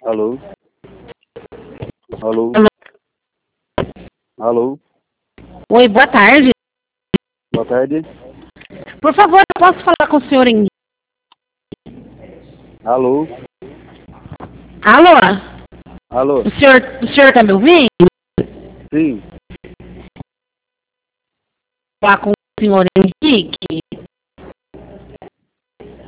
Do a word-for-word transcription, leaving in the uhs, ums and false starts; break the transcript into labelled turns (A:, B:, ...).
A: Alô? Alô?
B: Alô?
A: Alô?
B: Oi, boa tarde.
A: Boa tarde.
B: Por favor, eu posso falar com o senhor em...
A: Alô?
B: Alô?
A: Alô?
B: O senhor, o senhor tá me ouvindo?
A: Sim.
B: Falar com o senhor Henrique?